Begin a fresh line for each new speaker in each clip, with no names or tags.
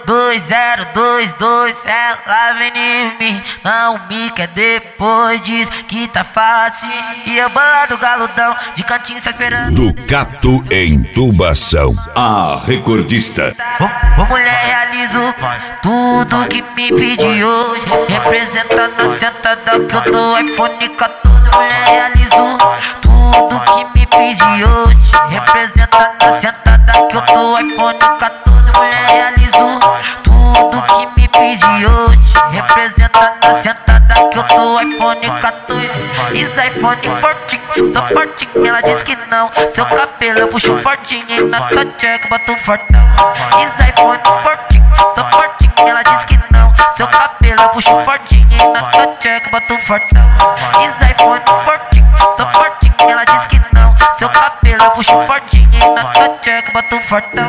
2022, ela vem em mim, não me quer depois, diz que tá fácil. E eu bolado galudão, de cantinho só esperando.
Ducato em Tubação, a recordista.
Ô mulher, realizo tudo que me pedi hoje, representando a sentada que eu dou iPhone 14. Mulher, realizo tudo que me pedi hoje, representando a sentada que eu dou iPhone 14. Mulher, realizo tudo que me pedi hoje, representando a sentada que eu dou iPhone 14. Is iPhone fortinho, tô fortinho, ela diz que não. Seu cabelo eu puxo fortinho e na tua check boto fortão. Is iPhone fortinho, tô fortinho, ela diz que não. Seu cabelo eu puxo fortinho e na tua check boto fortão. Is iPhone fortinho, tô fortinho, ela diz que não. Seu cabelo eu puxo fortinho e na tua check boto fortão.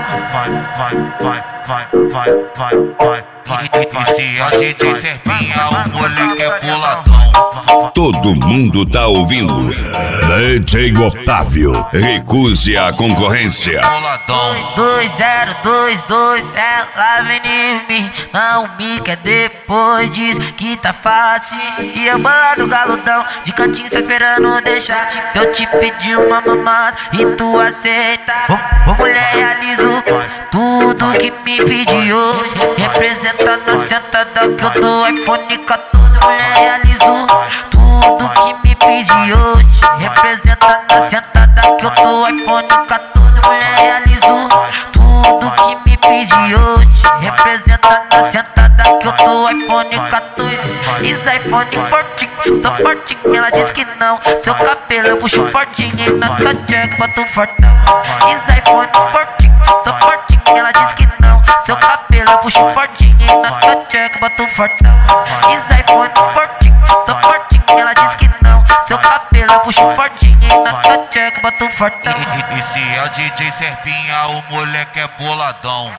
E se a DJ Serpinha, o moleque é boladão.
Todo mundo tá ouvindo. DJ Otávio, recuse a concorrência.
2022, ela vem em mim, não me quer depois, diz que tá fácil. E eu bolado galudão, de cantinho só esperando deixar. Eu te pedi uma mamada e tu aceita. Ô mulher, realizo tudo que me pedi hoje, representando a sentada que eu dou iPhone 14. Mulher, realizo tudo que me pedi hoje, representando a sentada que eu dou iPhone 14. Mulher, realizo tudo que me pedi hoje, representando a sentada que eu dou iPhone 14. Is iPhone fortinho, tô fortinho, ela diz que não. Seu cabelo eu puxo fortinho e na tua check boto fortão. Is iPhone fortinho, tô fortinho, ela diz que não. Seu cabelo eu puxo fortinho e na tua check boto fortão. Is iPhone fortinho, tô fortinho, ela diz que não. Seu cabelo eu puxo fortinho e na tua check boto fortão.
E se a DJ Serpinha, o moleque é boladão.